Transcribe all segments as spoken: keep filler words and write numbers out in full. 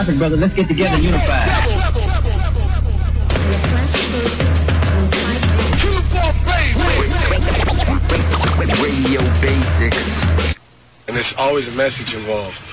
topic, brother. Let's get together and unify. Radio Basics. And there's always a message involved.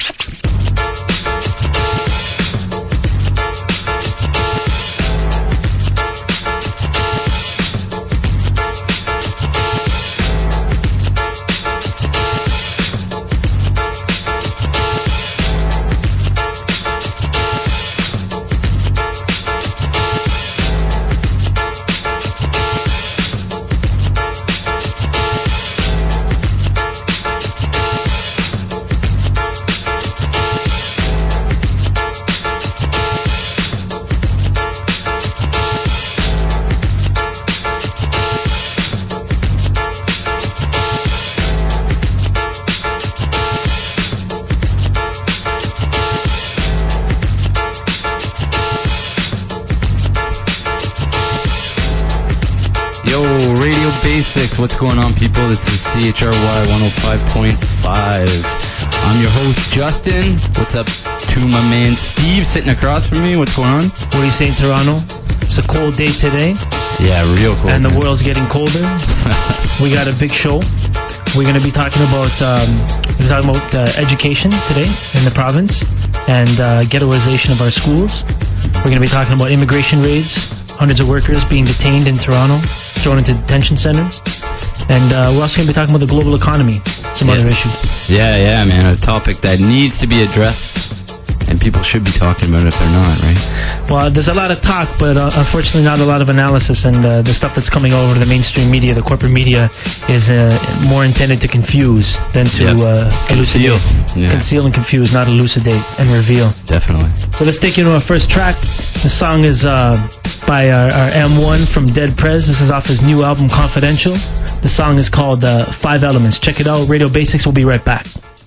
What's going on, people? This is C H R Y one oh five point five. I'm your host, Justin. What's up to my man, Steve, sitting across from me? What's going on? What are you saying, Toronto? It's a cold day today. Yeah, real cold. And the world's getting colder. We got a big show. We're going to be talking about um, we're talking about uh, education today in the province and uh, ghettoization of our schools. We're going to be talking about immigration raids, hundreds of workers being detained in Toronto, thrown into detention centers. And uh, we're also going to be talking about the global economy, some yeah. other issues. Yeah, yeah, man. A topic that needs to be addressed, and people should be talking about it if they're not, right? Well, there's a lot of talk, but uh, unfortunately not a lot of analysis. And uh, the stuff that's coming over to the mainstream media, the corporate media, is uh, more intended to confuse than to yep. uh, conceal. elucidate. Yeah. Conceal and confuse, not elucidate and reveal. Definitely. So let's take you to our first track. The song is uh, by our, our M one from Dead Prez. This is off his new album, Confidential. The song is called uh, Five Elements. Check it out. Radio Basics. We'll be right back.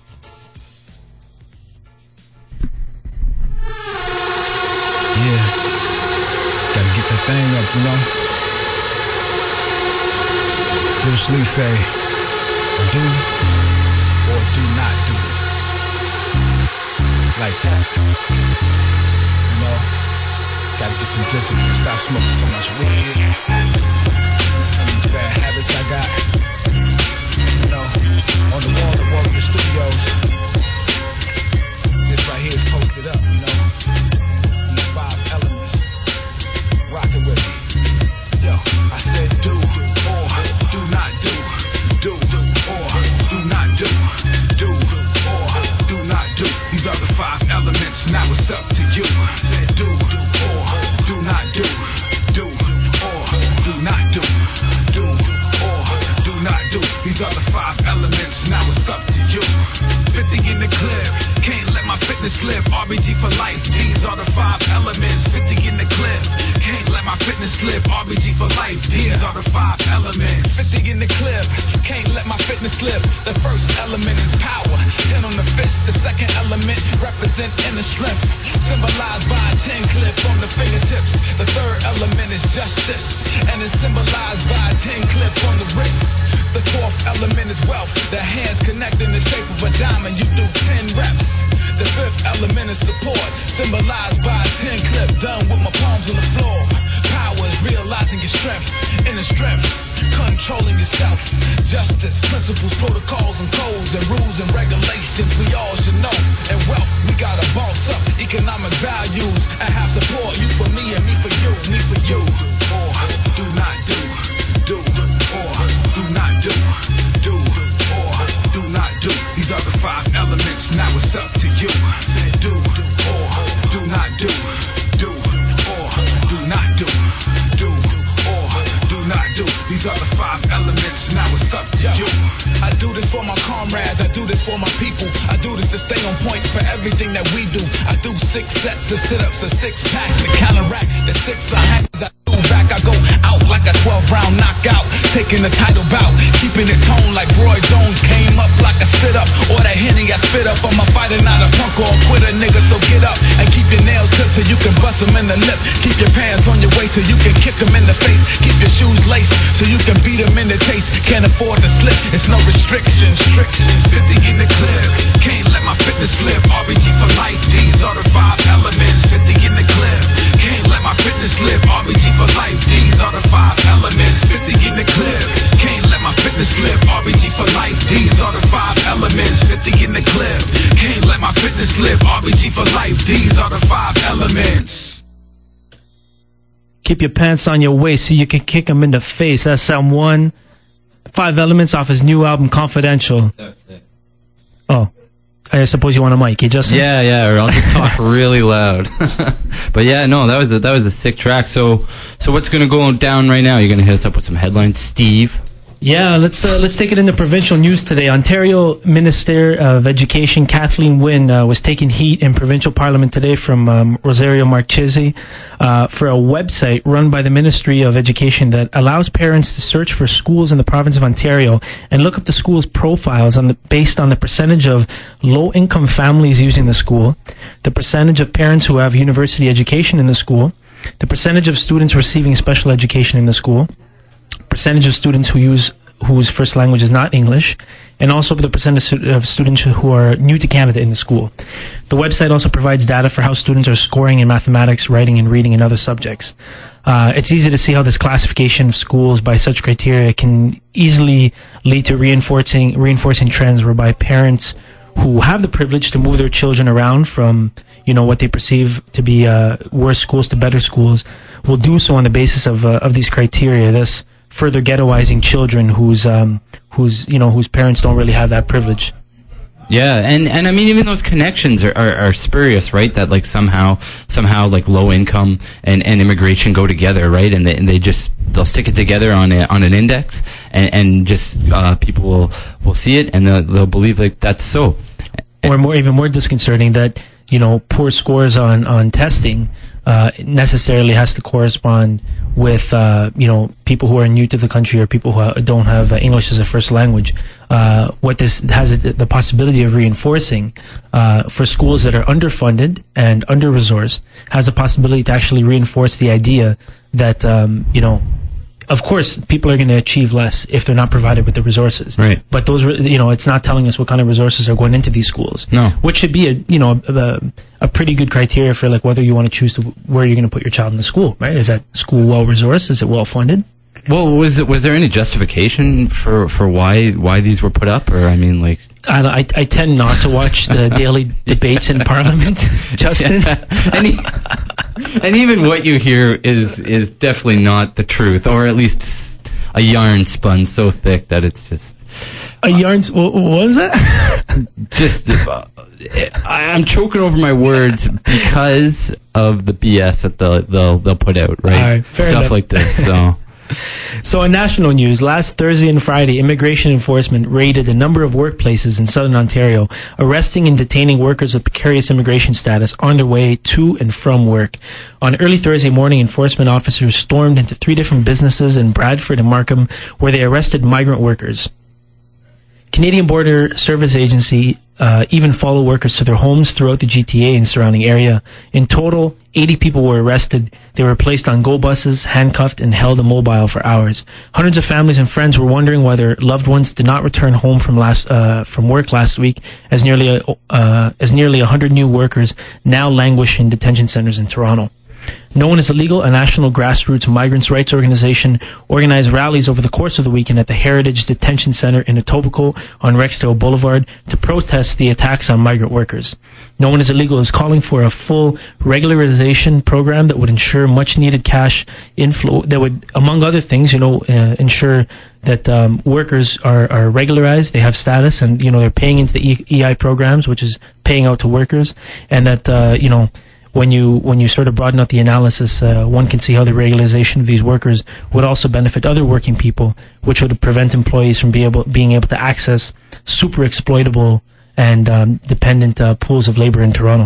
Yeah. Gotta get that thing up, you know? Bruce Lee say, do or do not do. Like that. You know? Gotta get some discipline. Stop smoking so much weed. Some of these bad habits I got. You know? On the wall of Warrior Studios. This right here is posted up, you know? Five elements, rockin' with me. Yo, I said do or do not do, do or do not do, do or do not do. These are the five elements. Now it's up to you. I said do or do not do, do or do not do, do or do not do. These are the five elements. Now it's up to you. fifty in the clip. Can't let my fitness slip. R B G for life. These are the five elements. fifty in the clip. Can't let my fitness slip. R B G for life. These are the five elements. fifty in the clip. Can't let my fitness slip. The first element is power. ten on the fist. The second element represent inner strength. Symbolized by a ten clip on the fingertips. The third element is justice. And it's symbolized by a ten clip on the wrist. The fourth element is wealth. The hands connect in the shape of a diamond. You do ten reps. The fifth element is support, symbolized by a ten clip done with my palms on the floor. Power is realizing your strength, inner strength, controlling yourself. Justice, principles, protocols, and codes, and rules and regulations we all should know. And wealth, we gotta boss up economic values and have support. You for me and me for you, me for you. Or do not do, do or do not do, do or do not do. These are the five elements. Now it's up to you. Say do or do not do, do or do not do, do or do not do. These are the five elements. Now it's up to you. I do this for my comrades. I do this for my people. I do this to stay on point for everything that we do. I do six sets of sit-ups, a six-pack, the counteract, the six I have. I do back, I go out like a twelve round knockout, taking the title bout, keeping it tone like Roy Jones. Came up like a sit up, or that Henny I spit up. I'm a fighter, not a punk or a quitter, nigga. So get up and keep your nails clipped so you can bust them in the lip. Keep your pants on your waist so you can kick them in the face. Keep your shoes laced so you can beat them in the taste. Can't afford to slip, it's no restriction. Restriction, fifty in the clip. Can't let my fitness slip. R B G for life, these are the five elements. fifty in the clip. Can't let my fitness slip. R B G for life, these are the five elements. fifty in the clip. Can't let my fitness slip. R B G for life, these are the five elements. fifty in the clip. Can't let my fitness slip. R B G for life, these are the five elements. Keep your pants on your waist so you can kick them in the face. That's Sound One. Five Elements off his new album, Confidential. Oh. I suppose you want a mic, you just yeah, yeah. Or I'll just talk really loud. But yeah, no, that was a, that was a sick track. So, so what's gonna go down right now? You're gonna hit us up with some headlines, Steve. Yeah, let's uh, let's take it into provincial news today. Ontario Minister of Education Kathleen Wynne uh, was taking heat in provincial parliament today from um, Rosario Marchese uh, for a website run by the Ministry of Education that allows parents to search for schools in the province of Ontario and look up the school's profiles on the, based on the percentage of low-income families using the school, the percentage of parents who have university education in the school, the percentage of students receiving special education in the school, percentage of students who use whose first language is not English, and also the percentage of students who are new to Canada in the school. The website also provides data for how students are scoring in mathematics, writing, and reading, and other subjects. Uh, it's easy to see how this classification of schools by such criteria can easily lead to reinforcing reinforcing trends whereby parents who have the privilege to move their children around from, you know, what they perceive to be uh, worse schools to better schools will do so on the basis of uh, of these criteria. This further ghettoizing children whose um whose you know whose parents don't really have that privilege. Yeah, and and I mean even those connections are, are, are spurious, right? That like somehow somehow like low income and, and immigration go together, right? And they and they just they'll stick it together on a, on an index, and and just uh, people will will see it and they'll, they'll believe like that's so. Or more even more disconcerting that, you know, poor scores on on testing uh, necessarily has to correspond with uh, you know, people who are new to the country or people who don't have uh, English as a first language. Uh, what this has the possibility of reinforcing uh, for schools that are underfunded and under-resourced has a possibility to actually reinforce the idea that um, you know, of course, people are going to achieve less if they're not provided with the resources. Right. But those, you know, it's not telling us what kind of resources are going into these schools. No. Which should be a, you know, a, a pretty good criteria for like whether you want to choose to, where you're going to put your child in the school. Right? Is that school well resourced? Is it well funded? Well, was it, was there any justification for, for why why these were put up? Or I mean, like, I, I, I tend not to watch the daily debates in Parliament, Justin. Yeah. And, he, and even what you hear is is definitely not the truth, or at least a yarn spun so thick that it's just a yarn. What, what was that? Just uh, I, I'm choking over my words because of the B S that they'll they'll, they'll put out, right? All right, fair Stuff enough. like this. So. So in national news, last Thursday and Friday, immigration enforcement raided a number of workplaces in southern Ontario, arresting and detaining workers with precarious immigration status on their way to and from work. On early Thursday morning, enforcement officers stormed into three different businesses in Bradford and Markham, where they arrested migrant workers. Canadian Border Service Agency uh, even followed workers to their homes throughout the G T A and surrounding area. In total, eighty people were arrested. They were placed on go buses, handcuffed, and held immobile for hours. Hundreds of families and friends were wondering why their loved ones did not return home from last uh, from work last week, as nearly a, uh, as nearly a hundred new workers now languish in detention centers in Toronto. Known as Illegal, a national grassroots migrants' rights organization, organized rallies over the course of the weekend at the Heritage Detention Center in Etobicoke on Rexdale Boulevard to protest the attacks on migrant workers. Known as Illegal is calling for a full regularization program that would ensure much-needed cash inflow, that would, among other things, you know, uh, ensure that um, workers are, are regularized, they have status, and, you know, they're paying into the e- EI programs, which is paying out to workers, and that, uh, you know, When you when you sort of broaden out the analysis, uh, one can see how the regularization of these workers would also benefit other working people, which would prevent employees from be able, being able to access super exploitable and um, dependent uh, pools of labor in Toronto.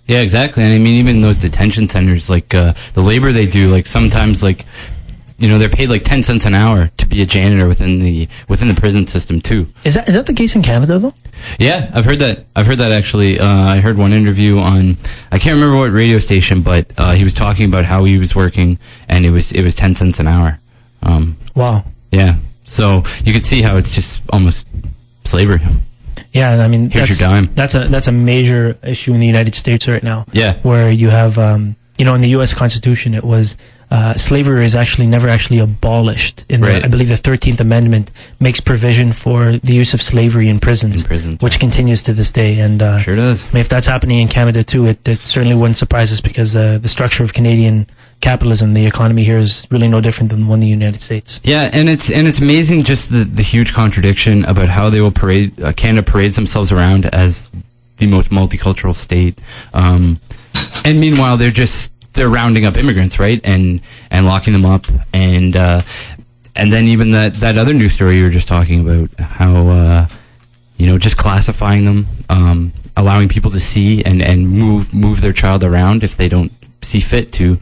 Yeah, exactly. And I mean, even those detention centers, like uh, the labor they do, like sometimes, like you know, they're paid like ten cents an hour to be a janitor within the within the prison system too. Is that is that the case in Canada though? Yeah, I've heard that. I've heard that actually. Uh, I heard one interview on, I can't remember what radio station, but uh, he was talking about how he was working, and it was it was ten cents an hour. Um, Wow. yeah, so you could see how it's just almost slavery. Yeah, I mean, Here's that's, your dime. that's a that's a major issue in the United States right now. Yeah. Where you have, um, you know, in the U S Constitution, it was uh, slavery is actually never actually abolished. In Right. the, I believe the thirteenth Amendment makes provision for the use of slavery in prisons, In prisons, which continues to this day. And uh, Sure does. I mean, if that's happening in Canada too, it, it certainly wouldn't surprise us because uh, the structure of Canadian capitalism, the economy here is really no different than the one in the United States. Yeah, and it's and it's amazing just the, the huge contradiction about how they will parade uh, Canada parades themselves around as the most multicultural state, um, and meanwhile they're just they're rounding up immigrants, right, and and locking them up, and uh, and then even that that other news story you were just talking about, how uh, you know, just classifying them, um, allowing people to see and and move move their child around if they don't see fit to.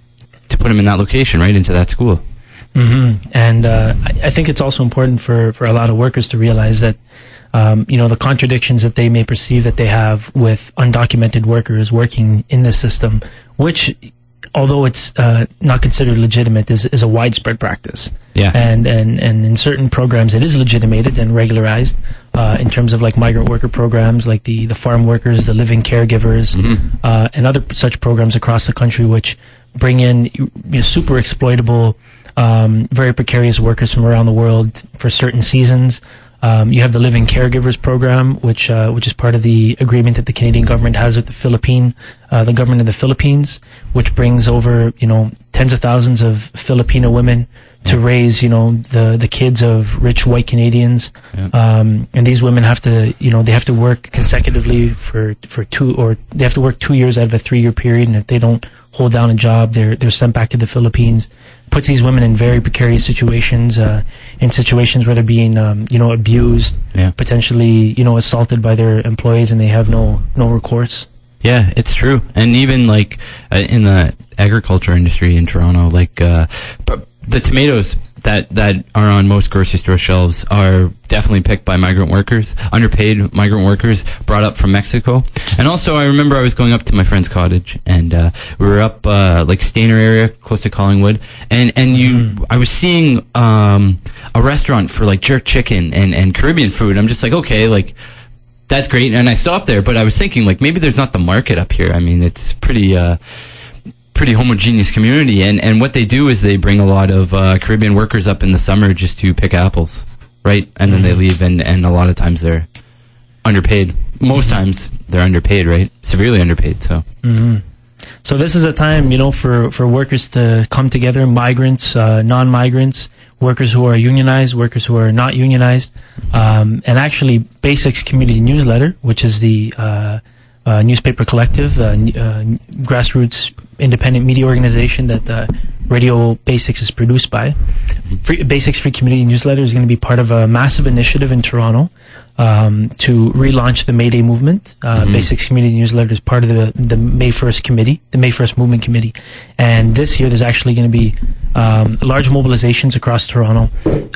to put them in that location, right, into that school. Mm-hmm. And uh, I, I think it's also important for, for a lot of workers to realize that, um, you know, the contradictions that they may perceive that they have with undocumented workers working in this system, which, although it's uh, not considered legitimate, is, is a widespread practice. Yeah. And, and, and in certain programs, it is legitimated and regularized uh, in terms of like migrant worker programs, like the, the farm workers, the living caregivers, Mm-hmm. uh, and other such programs across the country, which bring in you know, super exploitable, um, very precarious workers from around the world for certain seasons. Um, you have the Living Caregivers Program, which uh, which is part of the agreement that the Canadian government has with the Philippine, uh, the government of the Philippines, which brings over you know tens of thousands of Filipino women to Yeah. raise you know the the kids of rich white Canadians, Yeah. um, and these women have to you know they have to work consecutively for for two or they have to work two years out of a three year period, and if they don't hold down a job, they're they're sent back to the Philippines. Puts these women in very precarious situations, uh, in situations where they're being, um, you know, abused, Yeah. potentially, you know, assaulted by their employees, and they have no no recourse. Yeah, it's true. And even like uh, in the agriculture industry in Toronto, like uh, but the tomatoes that that are on most grocery store shelves are definitely picked by migrant workers, underpaid migrant workers brought up from Mexico. And also, I remember I was going up to my friend's cottage, and uh, we were up uh, like Stainer area, close to Collingwood, and and you, I was seeing um, a restaurant for like jerk chicken and and Caribbean food. I'm just like, okay, like. That's great, and I stopped there, but I was thinking, like, maybe there's not the market up here. I mean, it's pretty, uh, pretty homogeneous community, and, and what they do is they bring a lot of uh, Caribbean workers up in the summer just to pick apples, right? And then they leave, and, and a lot of times they're underpaid. Most times they're underpaid, right? Severely underpaid, so. Mm-hmm. So this is a time, you know, for, for workers to come together, migrants, uh, non-migrants, workers who are unionized, workers who are not unionized, um, and actually Basics Community Newsletter, which is the uh, uh, newspaper collective, uh, n- uh, grassroots independent media organization that uh, Radio Basics is produced by. Free, Basics Free Community Newsletter is going to be part of a massive initiative in Toronto um, to relaunch the May Day movement. Uh, Mm-hmm. Basics Community Newsletter is part of the, the May first committee, the May first Movement Committee. And this year there's actually going to be um, large mobilizations across Toronto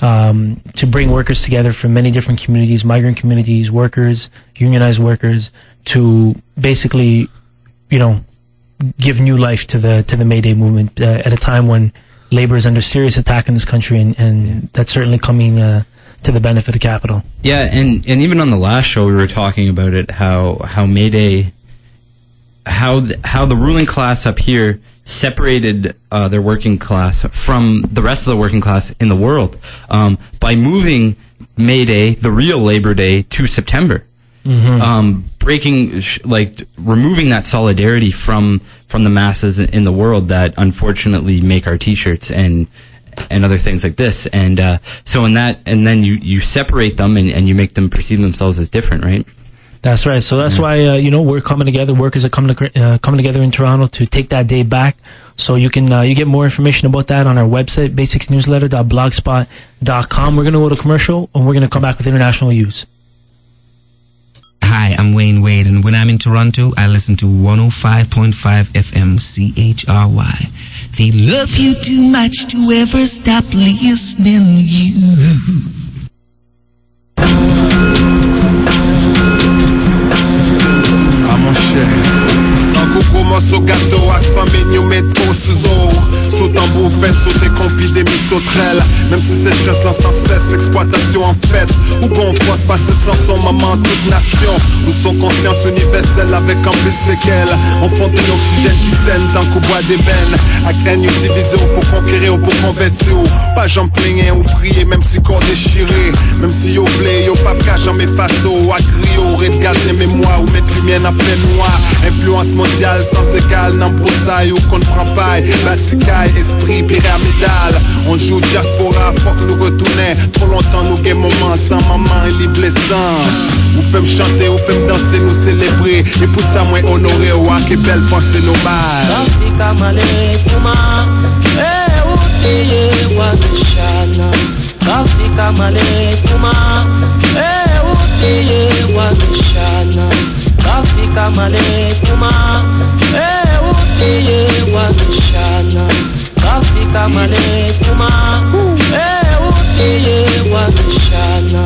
um, to bring workers together from many different communities, migrant communities, workers, unionized workers, to basically, you know, give new life to the to the May Day movement uh, at a time when labor is under serious attack in this country, and, and that's certainly coming uh, to the benefit of capital. Yeah, and, and even on the last show we were talking about it, how how May Day, how th- how the ruling class up here separated uh, their working class from the rest of the working class in the world um, by moving May Day, the real Labor Day, to September. Mm-hmm. Um, breaking, sh- like, removing that solidarity from from the masses in the world that unfortunately make our T-shirts and and other things like this. And uh, so in that, and then you, you separate them and, and you make them perceive themselves as different, right? That's right. So that's Yeah. why uh, you know we're coming together. Workers are coming to, uh, coming together in Toronto to take that day back. So you can uh, you get more information about that on our website, basics newsletter dot blogspot dot com. We're going to go to commercial, and we're going to come back with international news. Hi, I'm Wayne Wade, and when I'm in Toronto, I listen to one oh five point five F M C H R Y. They love you too much to ever stop listening to you. Ah mon cher, un coucou morceau gâteau ak famille nous met tout sous eau. Sous tambour fait sauter compi des sauterelles. Même si sécheresse lance sans cesse, exploitation en fait. Ou qu'on force passer sans son maman toute nation. Ou son conscience universelle avec un peu de séquelles. On fond de l'oxygène qui saigne tant qu'on boit des veines. A graine nous diviser ou pour conquérir ou pour convertir ou pas j'en plaigner ou prier même si corps déchiré. Même si yo blé, yo pas qu'à jamais face au à crier au red garder mémoire ou mettre lumière en pleine noire. Influence mondiale sans égal, n'en broussaille ou qu'on ne prend pas. Baticaille, esprit pyramidal. On joue diaspora, faut que nous retourner. Trop longtemps nous gagne moment sans maman et les blessants. Ou fait me chanter, ou fait me danser, nous célébrer. Et pour ça moi honorer ou à que belle pensée nos mal. Afrika malekuma, eh utiye wazishana. Afrika malekuma, eh utiye wazishana. Afrika malekuma, eh utiye wazishana. Afrika malekuma, eh utiye wazishana.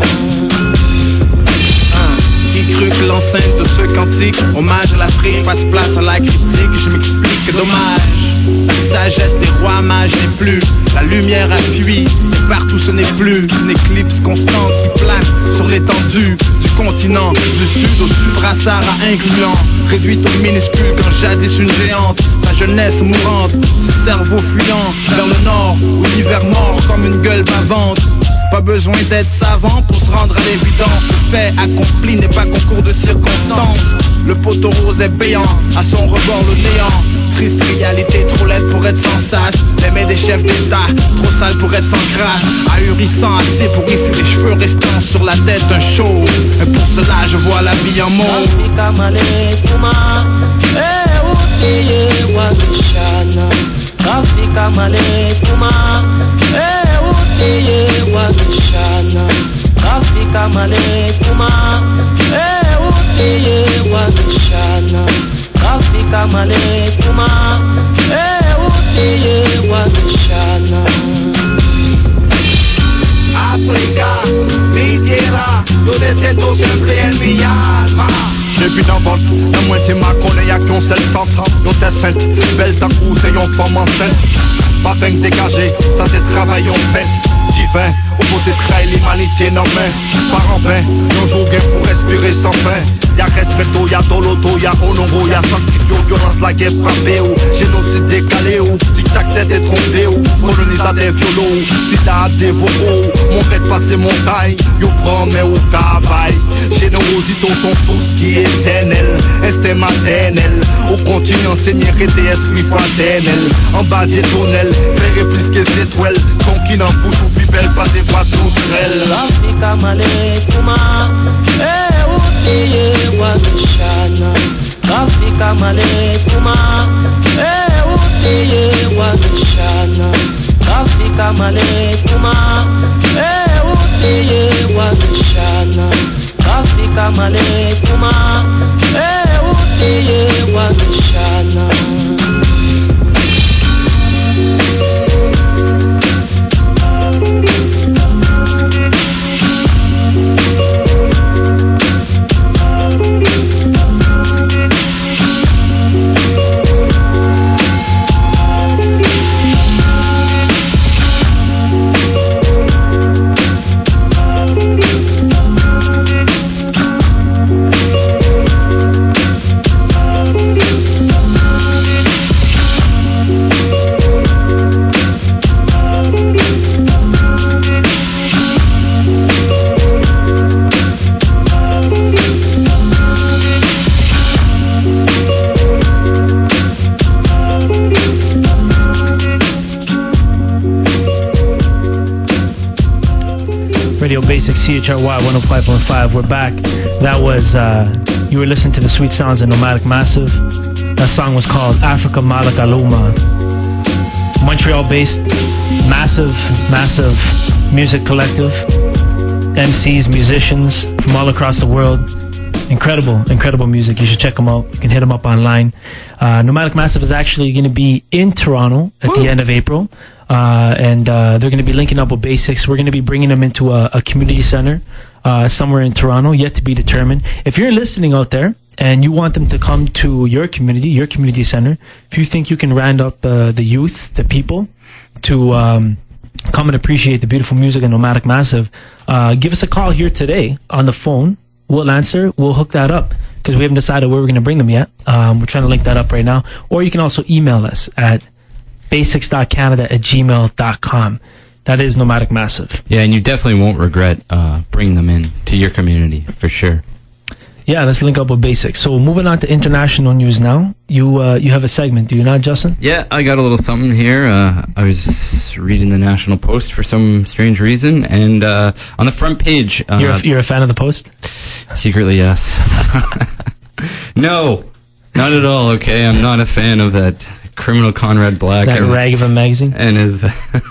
Qui crut que l'enceinte de ce cantique, hommage à l'Afrique, fasse place à la critique. Je m'explique, dommage. La sagesse des rois mages n'est plus. La lumière a fui, et partout ce n'est plus qu'une éclipse constante qui plane sur l'étendue du continent, du sud au supra-Sahara incluant, réduite au minuscule quand jadis une géante, sa jeunesse mourante, ses cerveaux fuyant vers le nord, où l'hiver mord comme une gueule bavante. Pas besoin d'être savant pour se rendre à l'évidence. Le fait accompli n'est pas concours de circonstances. Le poteau rose est béant, à son rebord le néant. Triste réalité, trop laide pour être sans sas. Les mains des chefs d'État, trop sales pour être sans grâce. Ahurissant assez pour risser les cheveux restant sur la tête d'un chauve. Et pour cela je vois la vie en mauve. Afrika malekuma, eh utiye wazishana. Afrika malekuma, eh utiye wazishana. Afrika malekuma, eh utiye wazishana. Afrika malekuma, eh utiye wazishana. Africa, mi tierra, donde siento siempre en mi alma. Depuis d'avant, la moitié m'a connaît, y'a qu'un seul centre. Yon t'es sainte, belle ta couse et yon femme enceinte. Pas vainque dégagé, ça c'est travail en bête. Divin, au bout des trails, l'humanité n'en met. Par en vain, yon joue gain pour respirer sans fin. Y'a respecto, y'a doloto, y'a honoro, y'a sanctifio, violence, la guerre frappée ou génocide décalé ou tic-tac tête et trompé ou colonisateur des violos, sida dévoré mon fait passer montagne, yo promet au travail. Générosité son source qui est éternel, instinct maternel, au continu enseigner et des esprits fraternels. En bas des tonnelles, faire plus que ces étoiles, son qui n'en bouge ou plus belle, pas des voix toutes Afrika malekuma, eh utiye wazishana. Afrika malekuma, eh utiye wazishana. Afrika malekuma, eh utiye wazishana. Afrika malekuma, eh utiye wazishana. Radio Basic C H R Y one oh five point five. We're back. That was, uh, you were listening to the sweet sounds of Nomadic Massive. That song was called Africa Malaka Luma. Montreal based, massive, massive music collective. M Cs, musicians from all across the world. incredible, incredible music. You should check them out. You can hit them up online. Uh, Nomadic Massive is actually going to be in Toronto at Woo. the end of April. Uh, and uh, they're going to be linking up with Basics. We're going to be bringing them into a, a community center uh, somewhere in Toronto, yet to be determined. If you're listening out there and you want them to come to your community, your community center, if you think you can round up uh, the youth, the people, to um, come and appreciate the beautiful music of Nomadic Massive, uh, give us a call here today on the phone. We'll answer. We'll hook that up because we haven't decided where we're going to bring them yet. Um, we're trying to link that up right now. Or you can also email us at basics dot canada at gmail dot com. That is Nomadic Massive. Yeah, and you definitely won't regret uh, bringing them in to your community, for sure. Yeah, let's link up with Basics. So moving on to international news now. You uh, you have a segment, do you not, Justin? Yeah, I got a little something here. Uh, I was reading the National Post for some strange reason, and uh, on the front page... Uh, you're, a, you're a fan of the Post? Secretly, yes. No, not at all, okay? I'm not a fan of that criminal Conrad Black. That rag his, of a magazine? And his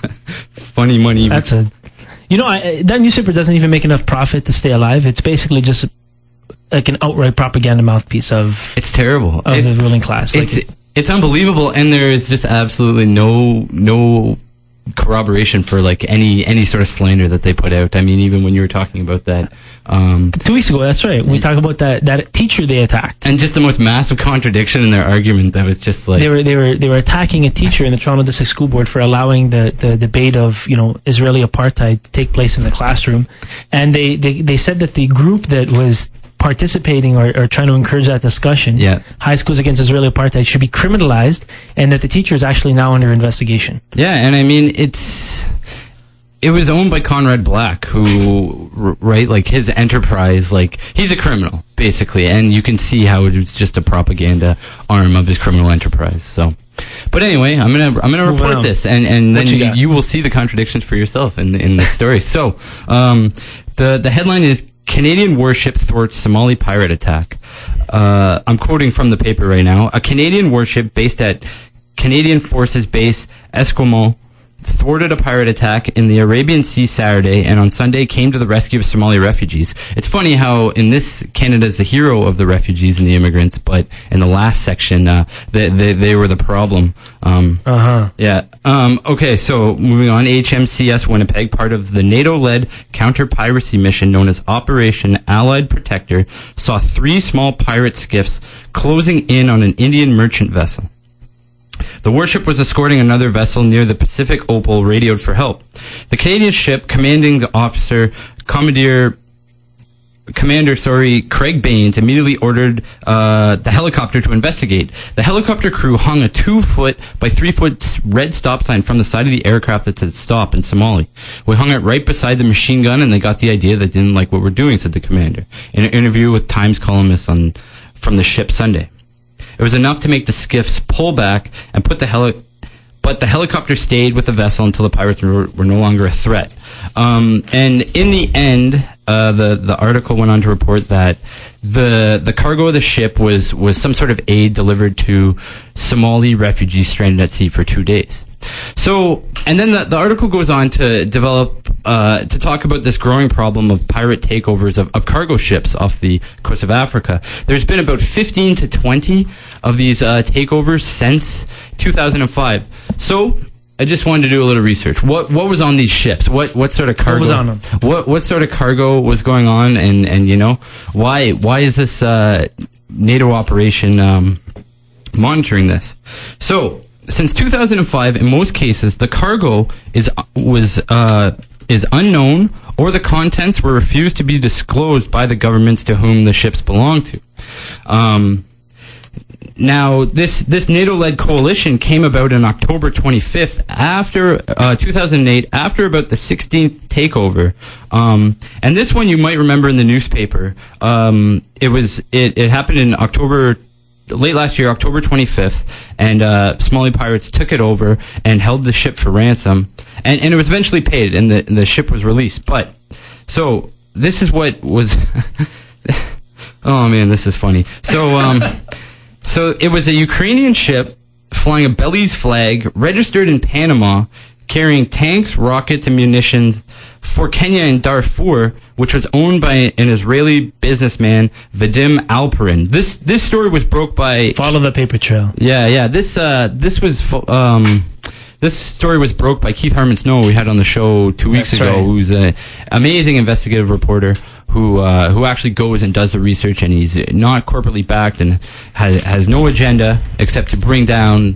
funny money. That's a... You know, I, that newspaper doesn't even make enough profit to stay alive. It's basically just... A, like an outright propaganda mouthpiece of it's terrible of it's, the ruling class. Like it's, it's it's unbelievable, and there is just absolutely no no corroboration for like any any sort of slander that they put out. I mean, even when you were talking about that um, two weeks ago, that's right. We talked about that that teacher they attacked, and just the most massive contradiction in their argument. That was just like they were they were they were attacking a teacher in the Toronto District School Board for allowing the, the debate of you know Israeli apartheid to take place in the classroom, and they they, they said that the group that was participating or, or trying to encourage that discussion, yeah. High Schools Against Israeli Apartheid, should be criminalized, and that the teacher is actually now under investigation. Yeah, and I mean, it's it was owned by Conrad Black, who, right, like his enterprise, like he's a criminal, basically, and you can see how it was just a propaganda arm of his criminal enterprise. So, but anyway, I'm gonna I'm gonna report on. this, and and then you, you, you will see the contradictions for yourself in in this story. So, um, the the headline is, Canadian warship thwarts Somali pirate attack. Uh, I'm quoting from the paper right now. A Canadian warship based at Canadian Forces Base Esquimalt thwarted a pirate attack in the Arabian Sea Saturday, and on Sunday came to the rescue of Somali refugees. It's funny how in this, Canada's the hero of the refugees and the immigrants, but in the last section, uh, they, they, they were the problem. Um, uh-huh. Yeah. Um, okay, so moving on, H M C S Winnipeg, part of the NATO-led counter-piracy mission known as Operation Allied Protector, saw three small pirate skiffs closing in on an Indian merchant vessel. The warship was escorting another vessel near the Pacific Opal, radioed for help. The Canadian ship, commanding the officer, Commander, Commander, sorry, Craig Baines, immediately ordered uh, the helicopter to investigate. The helicopter crew hung a two-foot by three-foot red stop sign from the side of the aircraft that said "Stop" in Somali. We hung it right beside the machine gun, and they got the idea they didn't like what we're doing, said the commander in an interview with Times columnists on from the ship Sunday. It was enough to make the skiffs pull back and put the heli- but the helicopter stayed with the vessel until the pirates were, were no longer a threat. Um, and in the end, uh, the the article went on to report that the the cargo of the ship was was some sort of aid delivered to Somali refugees stranded at sea for two days. So, and then the, the article goes on to develop, uh, to talk about this growing problem of pirate takeovers of, of cargo ships off the coast of Africa. There's been about fifteen to twenty of these uh, takeovers since two thousand five. So, I just wanted to do a little research. What what was on these ships? What what sort of cargo? What was on them? What what sort of cargo was going on? And, and you know, why why is this uh, NATO operation um, monitoring this? So, since two thousand five, in most cases, the cargo is was uh, is unknown, or the contents were refused to be disclosed by the governments to whom the ships belong to. Um, now, this this NATO-led coalition came about on October twenty-fifth, after uh, two thousand eight, after about the sixteenth takeover. Um, and this one you might remember in the newspaper. Um, it was it, it happened in October. Late last year, October twenty-fifth, and uh, Somali pirates took it over and held the ship for ransom, and, and it was eventually paid, and the the ship was released. But so this is what was. Oh man, this is funny. So um, so it was a Ukrainian ship flying a Belize flag, registered in Panama, carrying tanks, rockets, and munitions for Kenya and Darfur, which was owned by an Israeli businessman, Vadim Alperin. This this story was broke by Follow the paper trail. Yeah, yeah. This uh, this was fo- um, this story was broke by Keith Harmon Snow, we had on the show two weeks That's ago, right. who's an amazing investigative reporter who uh, who actually goes and does the research, and he's not corporately backed and has has no agenda except to bring down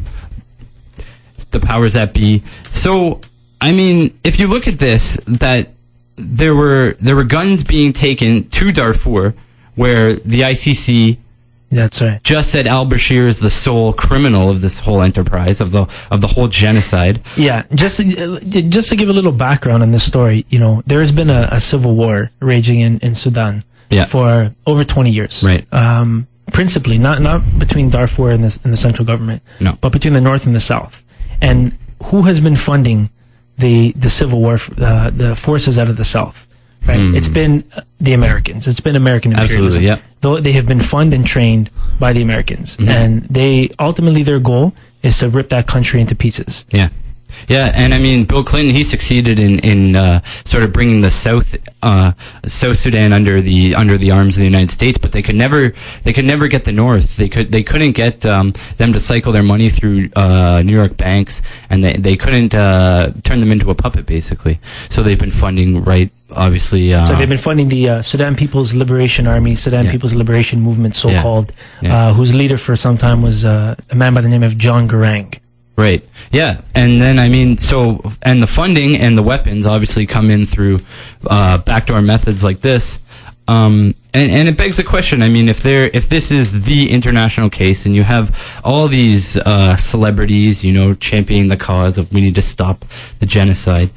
the powers that be. So, I mean, if you look at this, that there were there were guns being taken to Darfur, where the I C C That's right. just said al-Bashir is the sole criminal of this whole enterprise, of the of the whole genocide. Yeah, just to, just to give a little background on this story, you know, there has been a, a civil war raging in, in Sudan Yeah. for over twenty years. Right. Um, principally, not not between Darfur and the, and the central government, No. but between the north and the south. And who has been funding the the civil war, uh, the forces out of the south? Right. Mm. It's been uh, the Americans. It's been American imperialism. Absolutely, yeah. Though they have been funded and trained by the Americans, Mhm. and they ultimately their goal is to rip that country into pieces. Yeah. Yeah, and I mean, Bill Clinton, he succeeded in, in uh, sort of bringing the South uh, South Sudan under the under the arms of the United States, but they could never they could never get the North. They could they couldn't get um, them to cycle their money through uh, New York banks, and they they couldn't uh, turn them into a puppet, basically. So they've been funding, right? Obviously, uh, So they've been funding the uh, Sudan People's Liberation Army, Sudan Yeah. People's Liberation Movement, so-called, Yeah. Yeah. Uh, whose leader for some time was uh, a man by the name of John Garang. Right. Yeah. And then, I mean, so, and the funding and the weapons obviously come in through uh, backdoor methods like this. Um, and, and it begs the question, I mean, if there, if this is the international case and you have all these uh, celebrities, you know, championing the cause of we need to stop the genocide,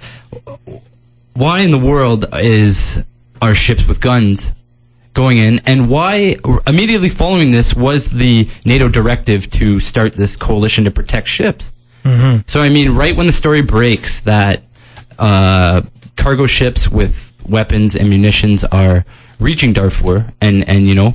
why in the world is our ships with guns going in, and why immediately following this was the NATO directive to start this coalition to protect ships? Mm-hmm. So, I mean, right when the story breaks that uh, cargo ships with weapons and munitions are reaching Darfur, and, and you know,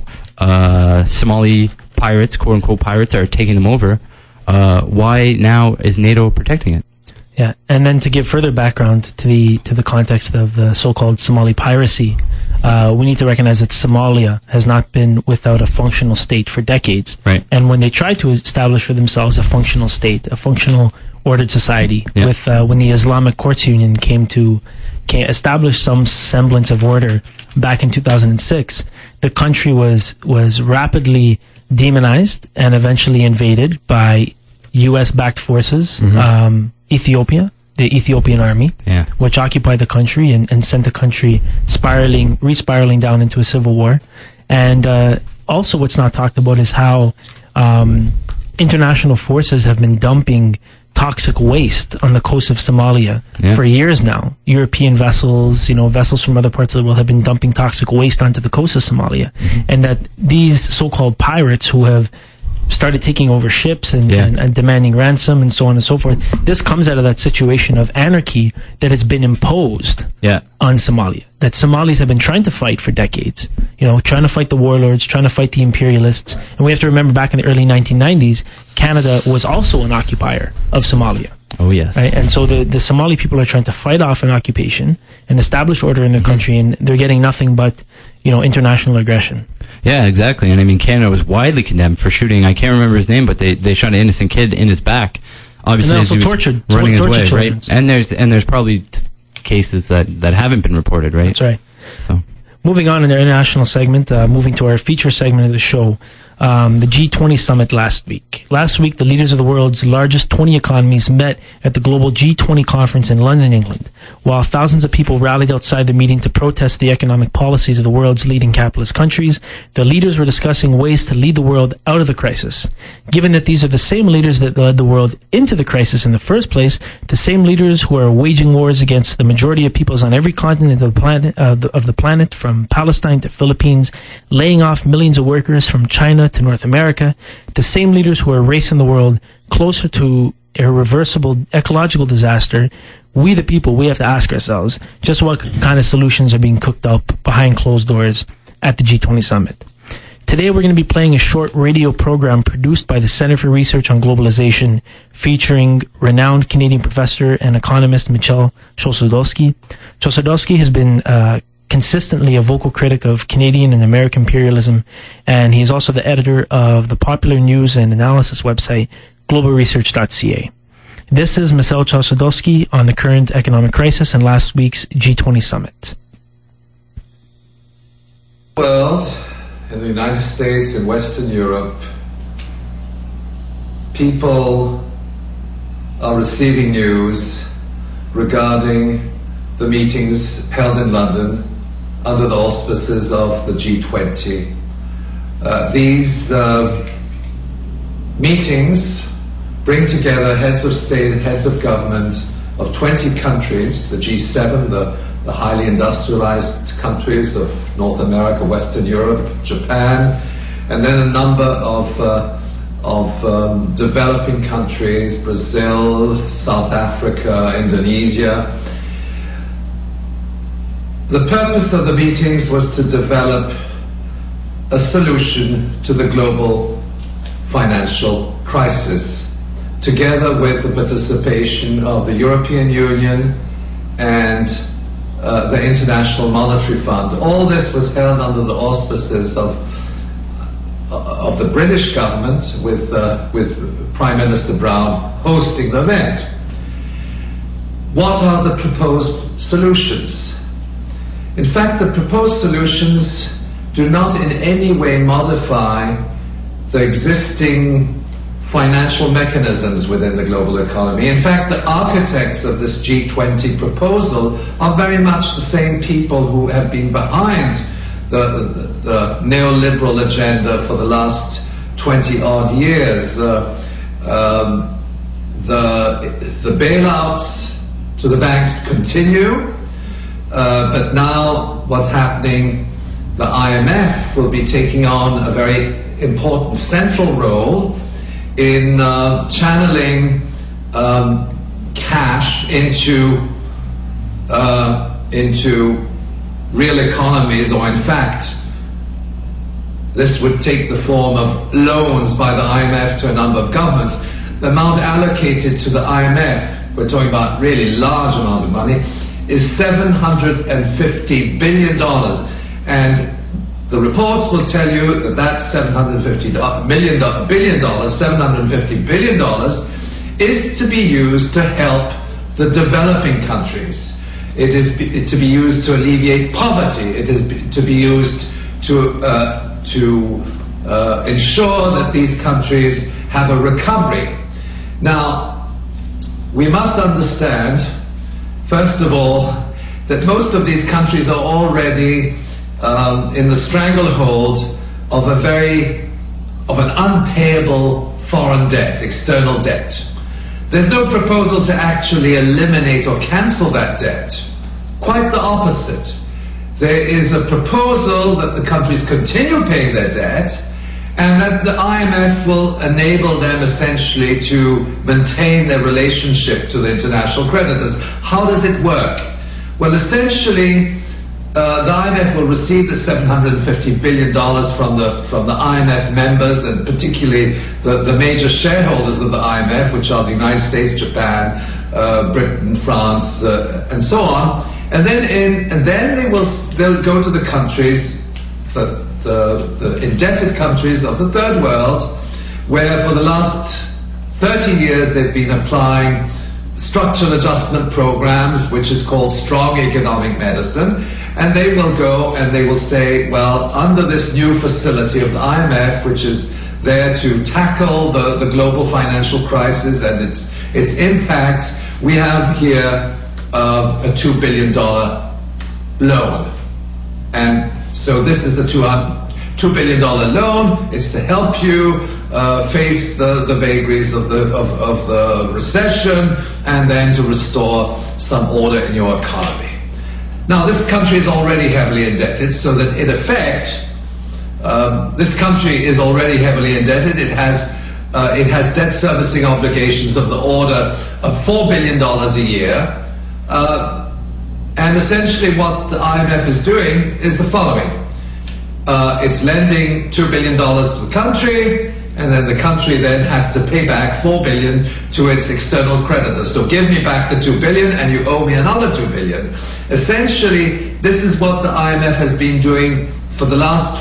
uh, Somali pirates, quote-unquote pirates, are taking them over, uh, why now is NATO protecting it? Yeah, and then to give further background to the to the context of the so-called Somali piracy, uh, we need to recognize that Somalia has not been without a functional state for decades. Right. And when they tried to establish for themselves a functional state, a functional ordered society, Yeah. with uh, when the Islamic Courts Union came to came, establish some semblance of order back in two thousand six, the country was was rapidly demonized and eventually invaded by U S-backed forces. Mhm. Um, Ethiopia, the Ethiopian army, Yeah. which occupied the country and, and sent the country spiraling, re-spiraling down into a civil war. And uh, also what's not talked about is how um, international forces have been dumping toxic waste on the coast of Somalia Yeah. for years now. European vessels, you know, vessels from other parts of the world have been dumping toxic waste onto the coast of Somalia. Mm-hmm. And that these so-called pirates who have started taking over ships and, Yeah. and, and demanding ransom and so on and so forth. This comes out of that situation of anarchy that has been imposed Yeah. on Somalia. That Somalis have been trying to fight for decades. You know, trying to fight the warlords, trying to fight the imperialists. And we have to remember back in the early nineteen nineties, Canada was also an occupier of Somalia. Oh, yes. Right? And so the, the Somali people are trying to fight off an occupation and establish order in their country, and they're getting nothing but, you know, international aggression. Yeah, exactly. And I mean, Canada was widely condemned for shooting, I can't remember his name, but they, they shot an innocent kid in his back. Obviously, And as also he was tortured- running tortured his way, children. right? And there's and there's probably t- cases that, that haven't been reported, right? That's right. So, Moving on in our international segment, uh, moving to our feature segment of the show, um, the G twenty summit last week. Last week, the leaders of the world's largest twenty economies met at the global G twenty conference in London, England. While thousands of people rallied outside the meeting to protest the economic policies of the world's leading capitalist countries, the leaders were discussing ways to lead the world out of the crisis. Given that these are the same leaders that led the world into the crisis in the first place, the same leaders who are waging wars against the majority of peoples on every continent of the planet, uh, the, of the planet, from Palestine to Philippines, laying off millions of workers from China to North America, the same leaders who are racing the world closer to irreversible ecological disaster, we the people, we have to ask ourselves just what kind of solutions are being cooked up behind closed doors at the G twenty summit. Today we're going to be playing a short radio program produced by the Center for Research on Globalization, featuring renowned Canadian professor and economist Michel Chossudovsky. Chossudovsky has been uh, consistently a vocal critic of Canadian and American imperialism, and he is also the editor of the popular news and analysis website global research dot c a. This is Michel Chossudovsky on the current economic crisis and last week's G twenty summit. World, in the United States and Western Europe, people are receiving news regarding the meetings held in London under the auspices of the G twenty. Uh, these uh, meetings bring together heads of state, heads of government of twenty countries, the G seven, the, the highly industrialized countries of North America, Western Europe, Japan, and then a number of, uh, of um, developing countries, Brazil, South Africa, Indonesia. The purpose of the meetings was to develop a solution to the global financial crisis, together with the participation of the European Union and uh, the International Monetary Fund. All this was held under the auspices of, uh, of the British government, with, uh, with Prime Minister Brown hosting the event. What are the proposed solutions? In fact, the proposed solutions do not in any way modify the existing financial mechanisms within the global economy. In fact, the architects of this G twenty proposal are very much the same people who have been behind the, the, the neoliberal agenda for the last twenty odd years. Uh, um, the, the bailouts to the banks continue. Uh, but now what's happening, the I M F will be taking on a very important central role in uh, channeling um, cash into, uh, into real economies, or in fact, this would take the form of loans by the I M F to a number of governments. The amount allocated to the I M F, we're talking about really large amount of money, is seven hundred fifty billion dollars, and the reports will tell you that that seven hundred fifty million billion dollars, seven hundred fifty billion dollars, is to be used to help the developing countries. It is to be used to alleviate poverty. It is to be used to uh, to uh, ensure that these countries have a recovery. Now, we must understand, first of all, that most of these countries are already um, in the stranglehold of a very, of an unpayable foreign debt, external debt. There's no proposal to actually eliminate or cancel that debt. Quite the opposite. There is a proposal that the countries continue paying their debt, and that the I M F will enable them essentially to maintain their relationship to the international creditors. How does it work? Well, essentially, uh, the I M F will receive the seven hundred fifty billion dollars from the from the I M F members, and particularly the, the major shareholders of the I M F, which are the United States, Japan, uh, Britain, France, uh, and so on. And then, in, and then they will they'll go to the countries, the, the, the indebted countries of the third world, where for the last thirty years they've been applying structural adjustment programs, which is called strong economic medicine. And they will go and they will say, well, under this new facility of the I M F, which is there to tackle the, the global financial crisis and its its impacts, we have here uh, a two billion dollars loan. And so this is the two billion dollars loan. It's to help you uh, face the, the vagaries of the, of, of the recession, and then to restore some order in your economy. Now, this country is already heavily indebted, so that in effect, um, this country is already heavily indebted. It has uh, it has debt servicing obligations of the order of four billion dollars a year. Uh, and essentially what the I M F is doing is the following. uh, it's lending two billion dollars to the country, and then the country then has to pay back four billion dollars to its external creditors. So give me back the two billion dollars and you owe me another two billion dollars. Essentially, this is what the I M F has been doing for the last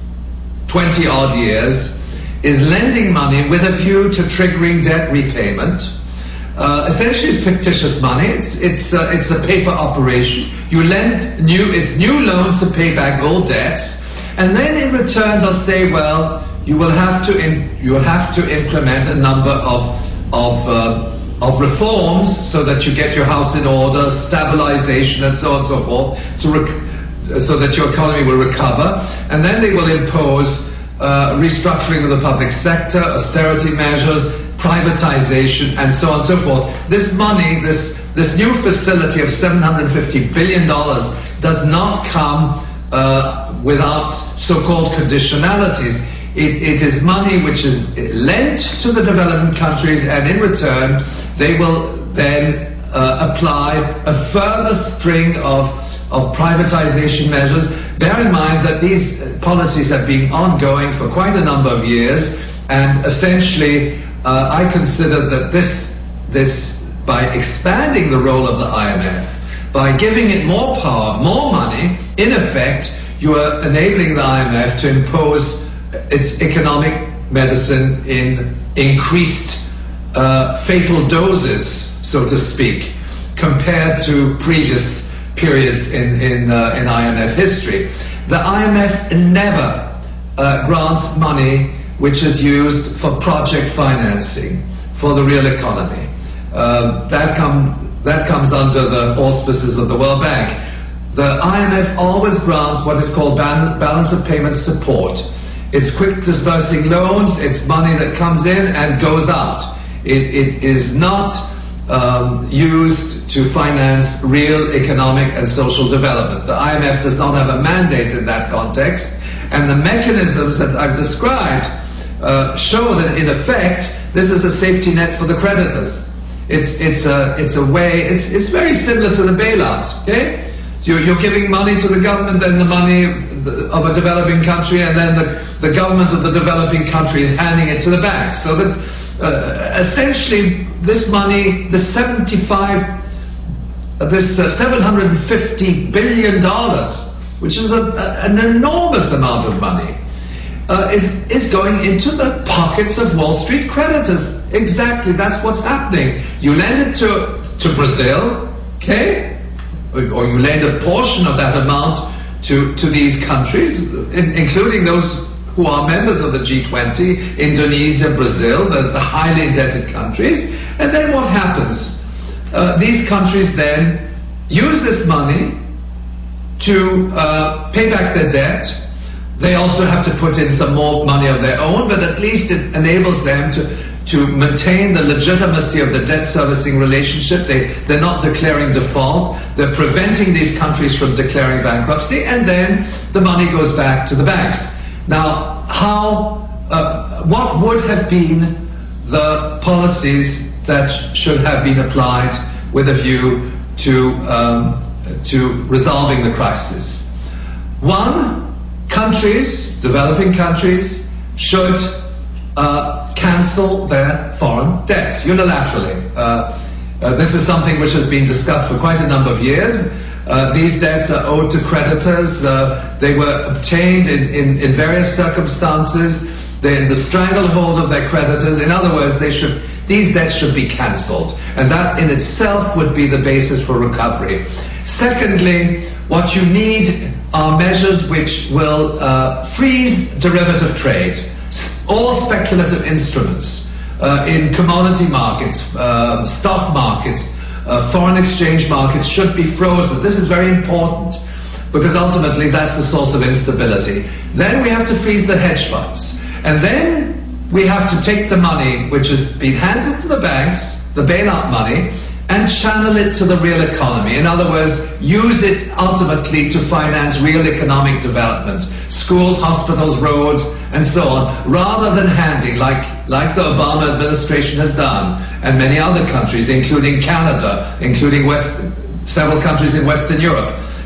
twenty odd years, is lending money with a view to triggering debt repayment. Uh, essentially, it's fictitious money. It's it's uh, it's a paper operation. You lend new it's new loans to pay back old debts, and then in return they'll say, well, you will have to in, you will have to implement a number of of uh, of reforms so that you get your house in order, stabilization, and so on and so forth, to rec- so that your economy will recover, and then they will impose uh, restructuring of the public sector, austerity measures, privatization, and so on and so forth. This money, this this new facility of seven hundred fifty billion dollars does not come uh, without so-called conditionalities. It, it is money which is lent to the developing countries, and in return they will then uh, apply a further string of, of privatization measures. Bear in mind that these policies have been ongoing for quite a number of years, and essentially uh, I consider that this, this, by expanding the role of the I M F, by giving it more power, more money, in effect, you are enabling the I M F to impose its economic medicine in increased uh, fatal doses, so to speak, compared to previous periods in, in, uh, in I M F history. The I M F never uh, grants money which is used for project financing for the real economy. Uh, that, come, that comes under the auspices of the World Bank. The I M F always grants what is called ban- balance of payment support. It's quick disbursing loans, it's money that comes in and goes out. It, it is not um, used to finance real economic and social development. The I M F does not have a mandate in that context, and the mechanisms that I've described uh, show that in effect this is a safety net for the creditors. It's, it's, a, it's a way, it's, it's very similar to the bailout, okay? So you're, you're giving money to the government, then the money of a developing country, and then the, the government of the developing country is handing it to the banks. So that uh, essentially this money, the seventy-five, uh, this uh, seven hundred fifty billion dollars, which is a, a, an enormous amount of money, uh, is is going into the pockets of Wall Street creditors. Exactly, that's what's happening. You lend it to to Brazil, okay, or, or you lend a portion of that amount to, to these countries, in, including those who are members of the G twenty, Indonesia, Brazil, the, the highly indebted countries. And then what happens? Uh, these countries then use this money to uh, pay back their debt. They also have to put in some more money of their own, but at least it enables them to to maintain the legitimacy of the debt servicing relationship. They, they're not declaring default. They're preventing these countries from declaring bankruptcy, and then the money goes back to the banks. Now, how, uh, what would have been the policies that should have been applied with a view to, um, to resolving the crisis? One, countries, developing countries, should uh, cancel their foreign debts unilaterally. Uh, uh, this is something which has been discussed for quite a number of years. Uh, these debts are owed to creditors. Uh, they were obtained in, in, in various circumstances. They're in the stranglehold of their creditors. In other words, they should, these debts should be cancelled. And that in itself would be the basis for recovery. Secondly, what you need are measures which will uh, freeze derivative trade. All speculative instruments uh, in commodity markets, uh, stock markets, uh, foreign exchange markets should be frozen. This is very important because ultimately that's the source of instability. Then we have to freeze the hedge funds. And then we have to take the money which has been handed to the banks, the bailout money, and channel it to the real economy. In other words, use it ultimately to finance real economic development, schools, hospitals, roads, and so on, rather than handing, like, like the Obama administration has done, and many other countries, including Canada, including West, several countries in Western Europe,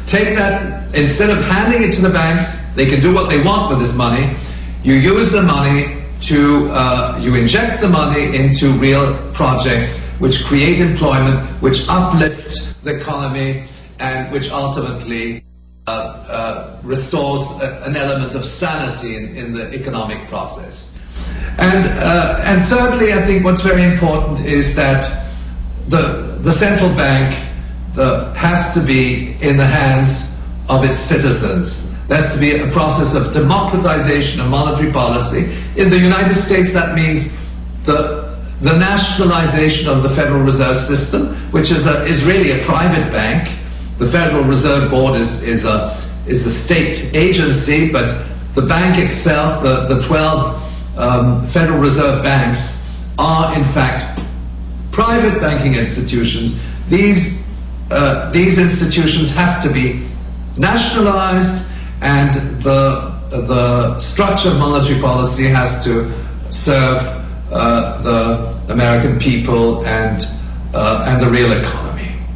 take that, instead of handing it to the banks, they can do what they want with this money. You use the money to, uh, you inject the money into real projects which create employment, which uplift the economy, and which ultimately uh, uh, restores a, an element of sanity in, in the economic process. And, uh, and thirdly, I think what's very important is that the, the central bank the, has to be in the hands of its citizens. There has to be a process of democratization of monetary policy. In the United States, that means the, the nationalization of the Federal Reserve System, which is, a, is really a private bank. The Federal Reserve Board is, is, a, is a state agency, but the bank itself, the, the twelve um, Federal Reserve banks, are in fact private banking institutions. These, uh, these institutions have to be nationalized, and the, the structure of monetary policy has to serve uh, the American people and, uh, and the real economy.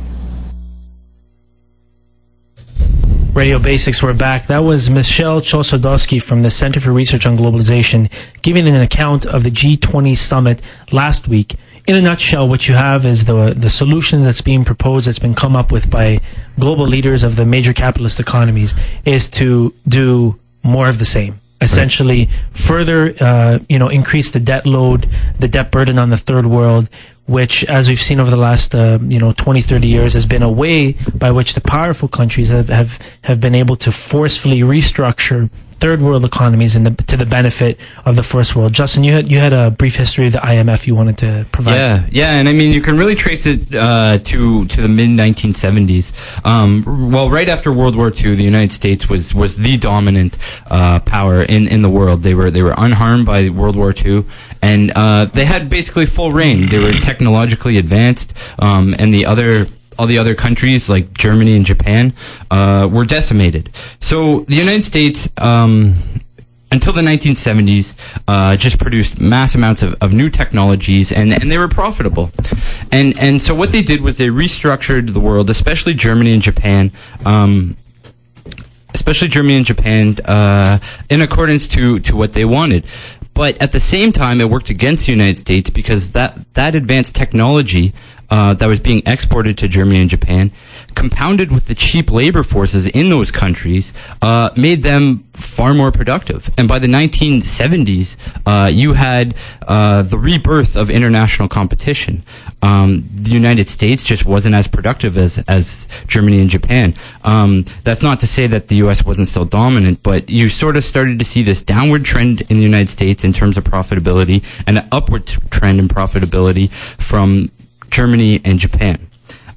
Radio Basics, we're back. That was Michelle Chossudovsky from the Center for Research on Globalization giving an account of the G twenty summit last week. In a nutshell, what you have is the the solutions that's being proposed, that's been come up with by global leaders of the major capitalist economies, is to do more of the same. Essentially, further, uh, you know, increase the debt load, the debt burden on the third world, which, as we've seen over the last, uh, you know, twenty, thirty years, has been a way by which the powerful countries have, have, have been able to forcefully restructure third world economies in the, to the benefit of the first world. Justin, you had you had a brief history of the I M F you wanted to provide. Yeah, yeah, and I mean you can really trace it uh, to to the mid nineteen seventies. Um, well, right after World War Two, the United States was was the dominant uh, power in, in the world. They were they were unharmed by World War Two, and uh, they had basically full reign. They were technologically advanced, um, and the other. all the other countries like Germany and Japan uh, were decimated. So the United States, um, until the nineteen seventies, uh, just produced mass amounts of, of new technologies, and, and they were profitable. And and so what they did was they restructured the world, especially Germany and Japan, um, especially Germany and Japan, uh, in accordance to, to what they wanted. But at the same time, it worked against the United States because that, that advanced technology uh, that was being exported to Germany and Japan, compounded with the cheap labor forces in those countries, uh, made them far more productive. And by the nineteen seventies, uh, you had uh, the rebirth of international competition. Um, the United States just wasn't as productive as, as Germany and Japan. Um, that's not to say that the U S wasn't still dominant, but you sort of started to see this downward trend in the United States in terms of profitability and an upward t- trend in profitability from Germany and Japan.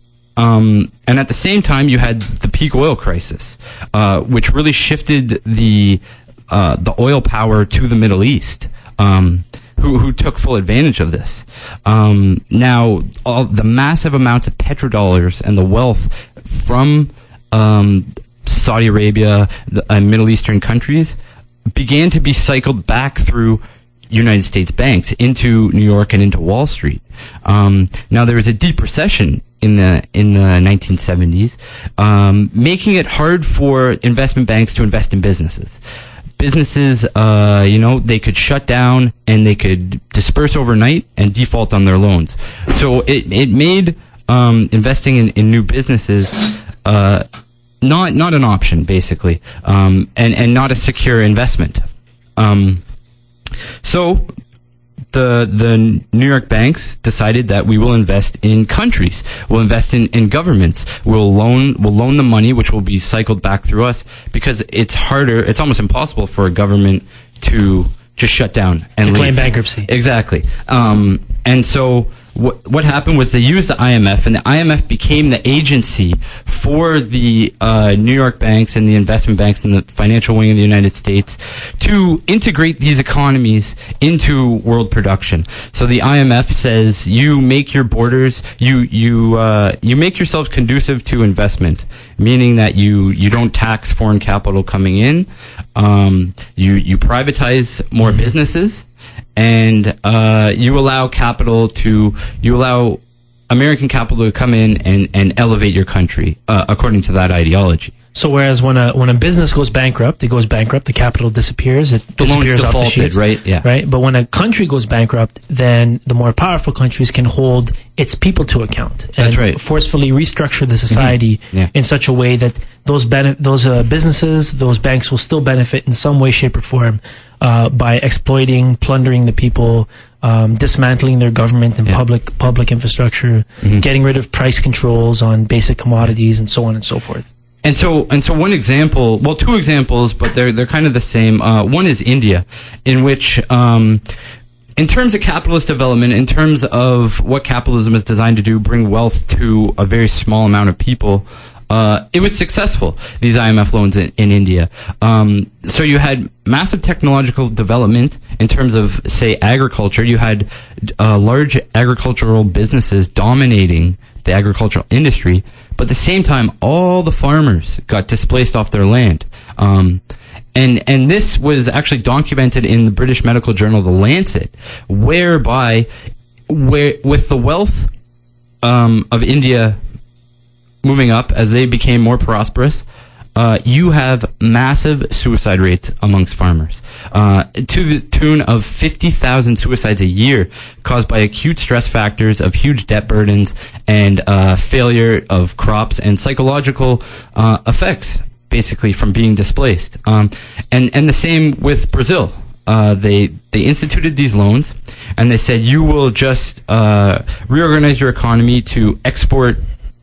Um, and at the same time, you had the peak oil crisis, uh, which really shifted the uh, the oil power to the Middle East, um, who who took full advantage of this. Um, now, all the massive amounts of petrodollars and the wealth from um, Saudi Arabia and Middle Eastern countries began to be cycled back through United States banks into New York and into Wall Street. Um, now there was a deep recession in the in the nineteen seventies, um, making it hard for investment banks to invest in businesses. Businesses, uh, you know, they could shut down and they could disperse overnight and default on their loans. So it it made um, investing in, in new businesses uh, not not an option, basically, um, and and not a secure investment. Um, So, the the New York banks decided that we will invest in countries. We'll invest in, in governments. We'll loan we'll loan the money, which will be cycled back through us, because it's harder. It's almost impossible for a government to just shut down and to leave. claim bankruptcy. Exactly. Um, and so what what happened was they used the I M F, and the I M F became the agency for the uh, New York banks and the investment banks and the financial wing of the United States to integrate these economies into world production. So the I M F says you make your borders, you you uh, you make yourselves conducive to investment, meaning that you you don't tax foreign capital coming in, um, you you privatize more businesses. And uh, you allow capital to, you allow American capital to come in and, and elevate your country, uh, according to that ideology. So whereas when a when a business goes bankrupt, it goes bankrupt, the capital disappears, it The loan's disappears off the defaulted, sheets, right? Yeah. right. But when a country goes bankrupt, then the more powerful countries can hold its people to account and That's right. forcefully restructure the society Mm-hmm. Yeah. in such a way that those bene- those uh, businesses, those banks will still benefit in some way, shape, or form uh, by exploiting, plundering the people, um, dismantling their government and Yeah. public public infrastructure, Mhm. getting rid of price controls on basic commodities, and so on and so forth. And so, and so, one example, well, two examples, but they're they're kind of the same. Uh, one is India, in which, um, in terms of capitalist development, in terms of what capitalism is designed to do, bring wealth to a very small amount of people, uh, it was successful. These I M F loans in, in India. Um, so you had massive technological development in terms of, say, agriculture. You had uh, large agricultural businesses dominating the agricultural industry, but at the same time, all the farmers got displaced off their land. Um, and and this was actually documented in the British medical journal, The Lancet, whereby, where with the wealth um, of India moving up as they became more prosperous, uh, you have massive suicide rates amongst farmers, uh, to the tune of fifty thousand suicides a year caused by acute stress factors of huge debt burdens and uh, failure of crops and psychological uh, effects, basically, from being displaced. Um, and, and the same with Brazil. Uh, they they instituted these loans, and they said you will just uh, reorganize your economy to export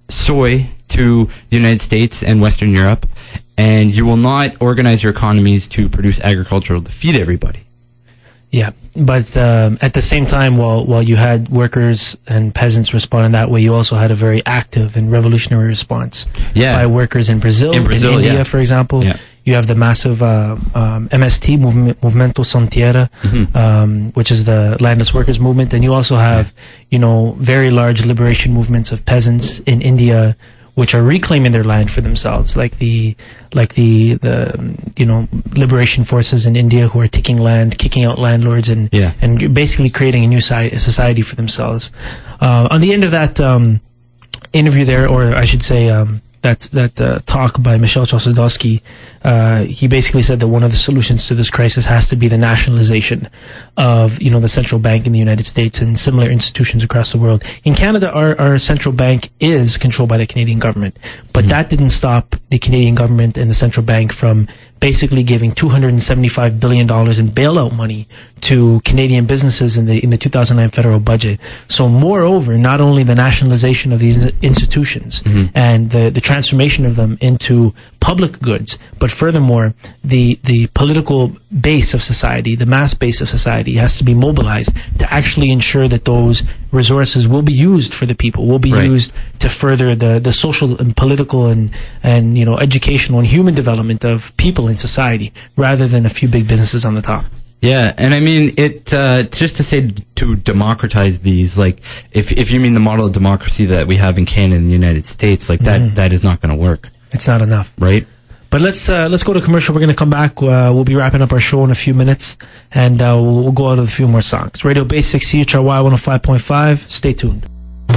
soy to the United States and Western Europe, and you will not organize your economies to produce agriculture to feed everybody. Yeah, but um, at the same time, while while you had workers and peasants respond in that way, you also had a very active and revolutionary response Yeah. by workers in Brazil, In Brazil, India, yeah. for example. Yeah. You have the massive uh, um, M S T, Movement, Movimento Sem Terra, Mhm. um, which is the landless workers movement, and you also have, you know, very large liberation movements of peasants in India, which are reclaiming their land for themselves, like the like the the um, you know liberation forces in India who are taking land, kicking out landlords, and Yeah. and basically creating a new si- society for themselves. Uh, on the end of that um, interview there, or I should say um, that that uh, talk by Michel Chossudovsky, uh, he basically said that one of the solutions to this crisis has to be the nationalization of you know the central bank in the United States and similar institutions across the world. In Canada, our, our central bank is controlled by the Canadian government, but that didn't stop the Canadian government and the central bank from basically giving two hundred seventy-five billion dollars in bailout money to Canadian businesses in the in the two thousand nine federal budget. So moreover, not only the nationalization of these institutions and the, the transformation of them into public goods, but furthermore, the the political base of society, the mass base of society has to be mobilized to actually ensure that those resources will be used for the people, will be Right. used to further the, the social and political and, and, you know, educational and human development of people in society, rather than a few big businesses on the top. Yeah, and I mean it. Uh, just to say to democratize these, like if if you mean the model of democracy that we have in Canada and the United States, like that Mhm. that is not going to work, It's not enough. right? But let's uh, let's go to commercial. We're going to come back. Uh, we'll be wrapping up our show in a few minutes, and uh, we'll, we'll go out with a few more songs. Radio Basics, C H R Y one oh five point five. Stay tuned.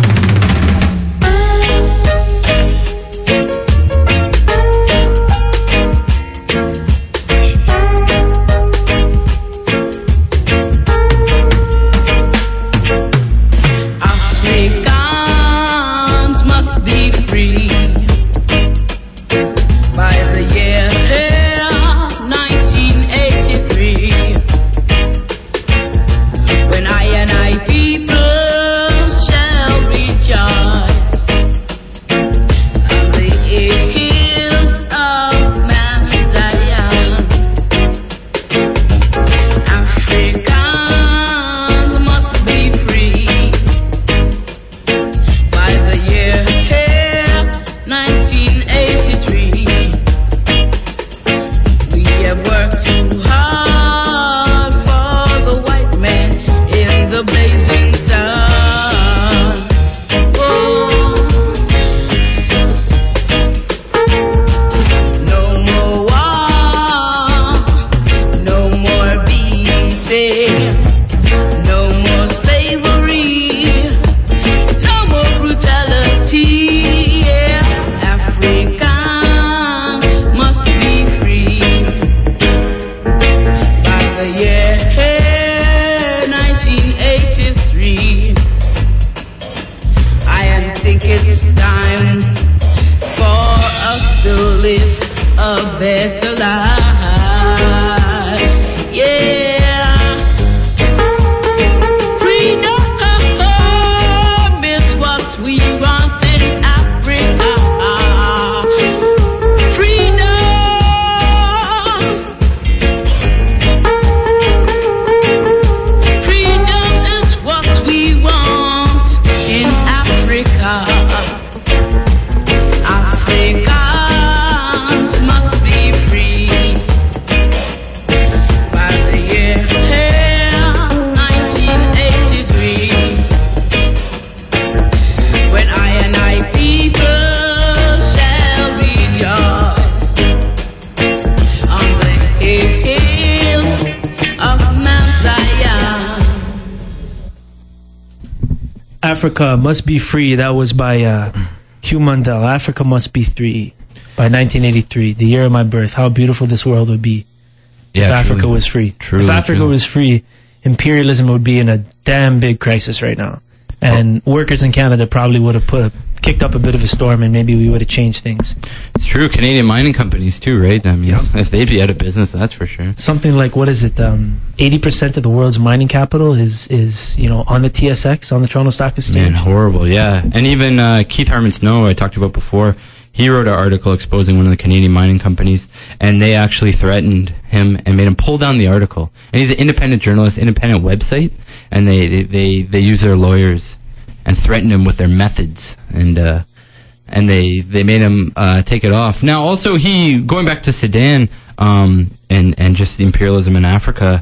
Africans must be free by the year nineteen eighty-three, when I and I people shall rejoice. think it's time for us to live a better life. Yeah. Africa Must Be Free. That was by uh, Hugh Mundell. Africa Must Be Free by nineteen eighty-three, the year of my birth. How beautiful this world would be yeah, if truly, Africa was free. Truly, if Africa truly. was free, imperialism would be in a damn big crisis right now. And oh. workers in Canada probably would have put a, kicked up a bit of a storm, and maybe we would have changed things. It's true. Canadian mining companies too, right? I mean, yeah. they'd be out of business, that's for sure. Something like, what is it? Um, eighty percent of the world's mining capital is, is you know, on the T S X, on the Toronto Stock Exchange. Man, horrible, yeah. And even uh, Keith Harmon Snow, I talked about before, he wrote an article exposing one of the Canadian mining companies, and they actually threatened him and made him pull down the article. And he's an independent journalist, independent website, and they, they, they, they use their lawyers and threatened him with their methods, and uh, and they they made him uh, take it off. Now, also, he going back to Sudan um, and and just the imperialism in Africa.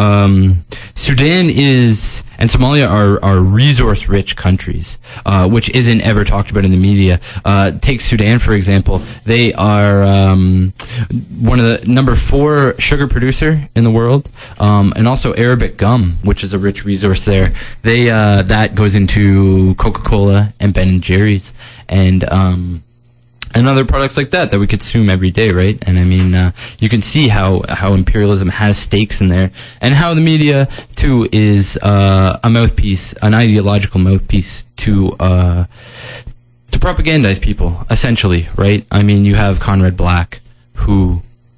Um, Sudan is and Somalia are are resource rich countries, uh, which isn't ever talked about in the media. Uh, take Sudan for example; they are um, one of the number four sugar producer in the world, um, and also Arabic gum, which is a rich resource there. They uh, that goes into Coca-Cola and Ben and Jerry's, and um, and other products like that that we consume every day, right? And I mean, uh, you can see how, how imperialism has stakes in there, and how the media too is uh, a mouthpiece, an ideological mouthpiece to uh, to propagandize people, essentially, right? I mean, you have Conrad Black, who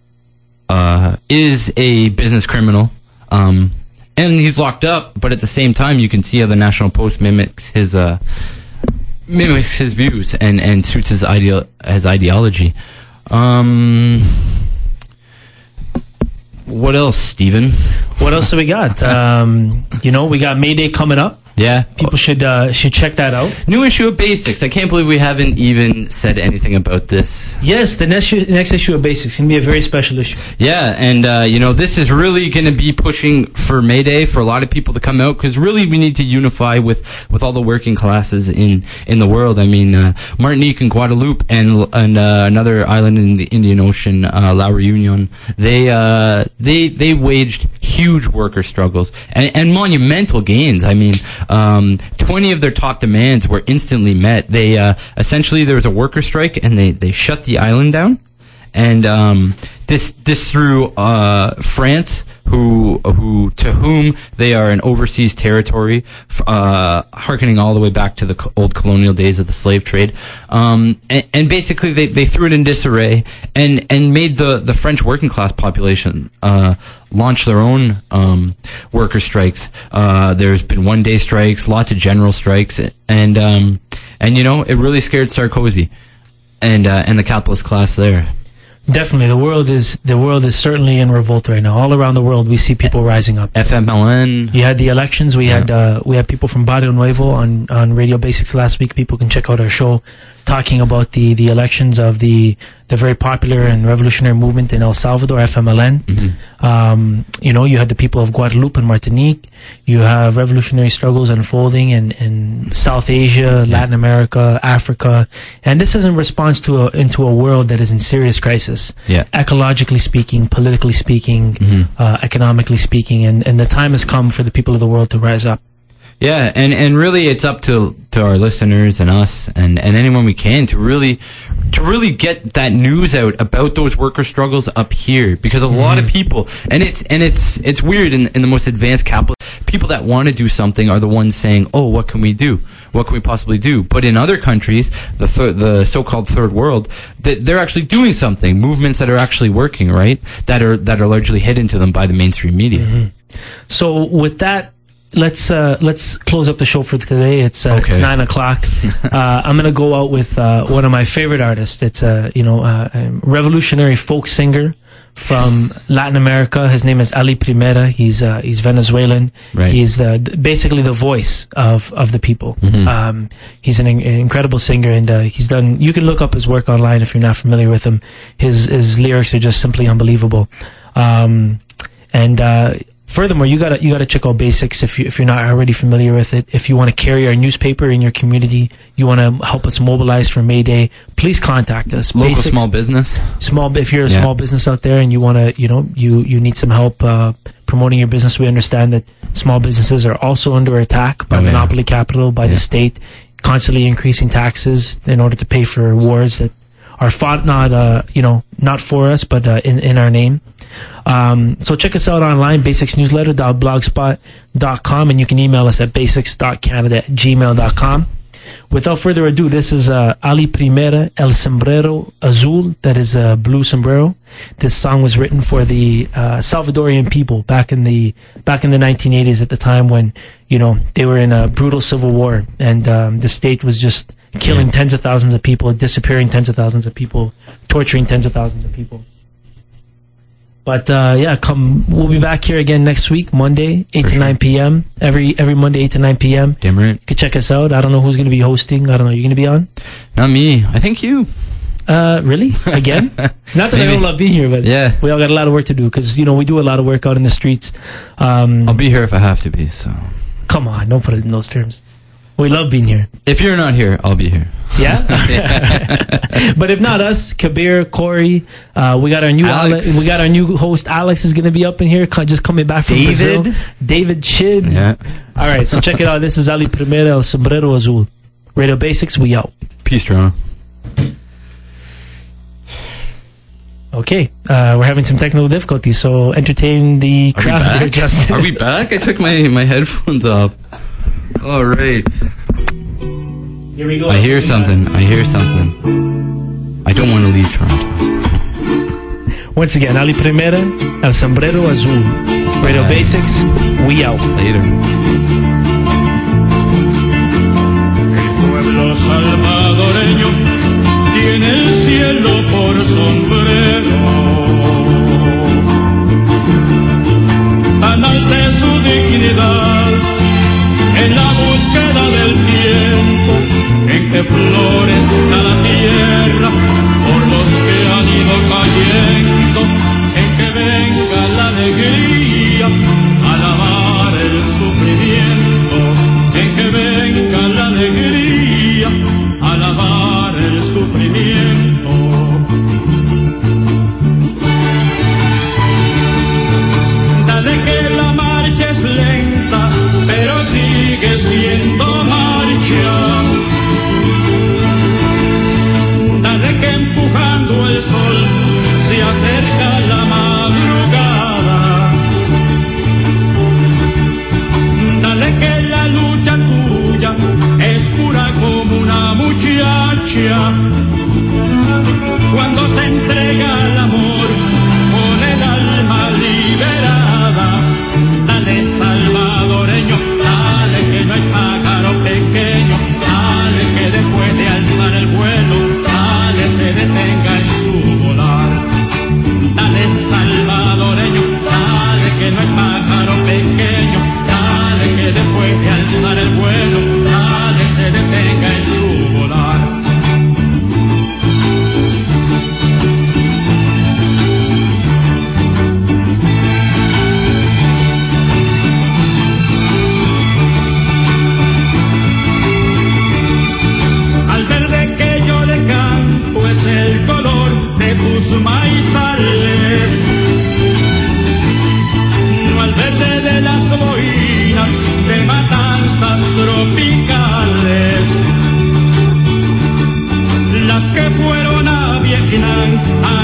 uh, is a business criminal, um, and he's locked up, but at the same time, you can see how the National Post mimics his. Uh, mimics his views and, and suits his ideo- his ideology. Um, what else, Stephen? What else do we got? Um, you know, we got May Day coming up. Yeah. People should uh, should check that out. New issue of Basics. I can't believe we haven't even said anything about this. Yes, the next issue, next issue of Basics is going to be a very special issue. Yeah, and, uh, you know, this is really going to be pushing for May Day for a lot of people to come out, because really we need to unify with, with all the working classes in, in the world. I mean, uh, Martinique and Guadeloupe and and uh, another island in the Indian Ocean, uh, La Reunion, they, uh, they, they waged huge worker struggles and, and monumental gains. I mean, Um, twenty of their top demands were instantly met. They uh, essentially there was a worker strike, and they, they shut the island down. And um, this this through uh, France, who who to whom they are an overseas territory, uh, harkening all the way back to the co- old colonial days of the slave trade. Um, and, and basically, they, they threw it in disarray and and made the, the French working class population uh, launch their own um, worker strikes. Uh, there's been one day strikes, lots of general strikes, and um, and you know it really scared Sarkozy and uh, and the capitalist class there. Definitely, the world is the world is certainly in revolt right now. All around the world, we see people rising up. F M L N. You had the elections. We yeah. had uh, we had people from Barrio Nuevo on, on Radio Basics last week. People can check out our show talking about the, the elections of the the very popular and revolutionary movement in El Salvador, F M L N. Mm-hmm. Um, you know, you had the people of Guadeloupe and Martinique. You have revolutionary struggles unfolding in, in South Asia, Latin yeah. America, Africa, and this is in response to a, into a world that is in serious crisis. Yeah. Ecologically speaking, politically speaking, mm-hmm. uh, economically speaking, and, and the time has come for the people of the world to rise up. Yeah, and, and really it's up to, to our listeners and us and, and anyone we can to really to really get that news out about those worker struggles up here, because a mm-hmm. lot of people, and it's and it's it's weird in in the most advanced capital, people that want to do something are the ones saying, "Oh, what can we do?" what can we possibly do? But in other countries, the thir- the so-called third world, they, they're actually doing something. Movements that are actually working, right? That are that are largely hidden to them by the mainstream media. Mm-hmm. So with that, let's uh, let's close up the show for today. It's uh, Okay. it's nine o'clock. uh, I'm gonna go out with uh, one of my favorite artists. It's a you know uh, a revolutionary folk singer from Yes. Latin America. His name is Ali Primera. He's uh, he's Venezuelan. Right. He's uh, th- basically the voice of of the people. Mhm. Um, he's an, in- an incredible singer, and uh, he's done. You can look up his work online if you're not familiar with him. His his lyrics are just simply unbelievable. Um, and uh, Furthermore, you gotta you gotta check out Basics if you if you're not already familiar with it. If you want to carry our newspaper in your community, you want to help us mobilize for May Day, please contact us. Local Basics, small business. small. If you're a Yeah. small business out there and you want to, you know, you you need some help uh, promoting your business, we understand that small businesses are also under attack by Oh, yeah. monopoly capital, by the state, constantly increasing taxes in order to pay for wars that are fought not uh you know not for us but uh, in in our name. Um, so check us out online, basics newsletter dot blogspot dot com, and you can email us at basics dot canada at gmail dot com. Without further ado, this is uh, Ali Primera, El Sombrero Azul, that is a blue sombrero. This song was written for the uh, Salvadorian people back in the back in the nineteen eighties, at the time when, you know, they were in a brutal civil war, and um, the state was just killing tens of thousands of people, disappearing tens of thousands of people, torturing tens of thousands of people. But uh, yeah, come. We'll be back here again next week, Monday, eight For to sure. nine p.m. Every every Monday, eight to nine p.m. Damn right. You can check us out. I don't know who's going to be hosting. I don't know. You're going to be on? Not me. I think you. Uh, really? Again? Not that I Maybe. don't love being here, but Yeah. we all got a lot of work to do because, you know, we do a lot of work out in the streets. Um, I'll be here if I have to be. So come on, don't put it in those terms. We love being here. if you're not here, I'll be here. Yeah? But if not us, Kabir, Corey, uh, we got our new Alex. Ale- we got our new host Alex is going to be up in here, co- just coming back from David. Brazil. David Chid. Yeah. All right, so check it out. This is Ali Primera, El Sombrero Azul. Radio Basics, we out. Peace, Toronto. Okay, uh, we're having some technical difficulties, so entertain the Are we crowd here, back? Justin. Are we back? I took my my headphones off. All right. Here we go. I hear something. I hear something. I don't want to leave Toronto. Once again, Ali Primera, El Sombrero Azul. Radio Bye. Basics, we out. Later. Pueblo salvadoreño tiene el cielo por sombrero, tan alta es su dignidad en la búsqueda del tiempo en que florezca la tierra por los que han ido cayendo, en que venga la alegría a lavar el sufrimiento, en que venga la alegría a lavar el sufrimiento. Dale que la marcha es lenta, pero sigue siendo marcha. Dale que empujando el sol se acerca la madrugada. Dale que la lucha tuya es pura como una muchacha. Cuando se entrega al amor con el alma liberada, dale salvadoreño, dale que no hay pájaro pequeño, dale que después de alzar el vuelo, dale se detenga en su volar. Dale salvadoreño, dale que no hay pájaro pequeño, dale que después de alzar el vuelo, dale se detenga en su volar. Al verde que yo le canto es el color de tus maizales, no al verde de las boinas de matanzas tropicales, las que fueron a Vietnam a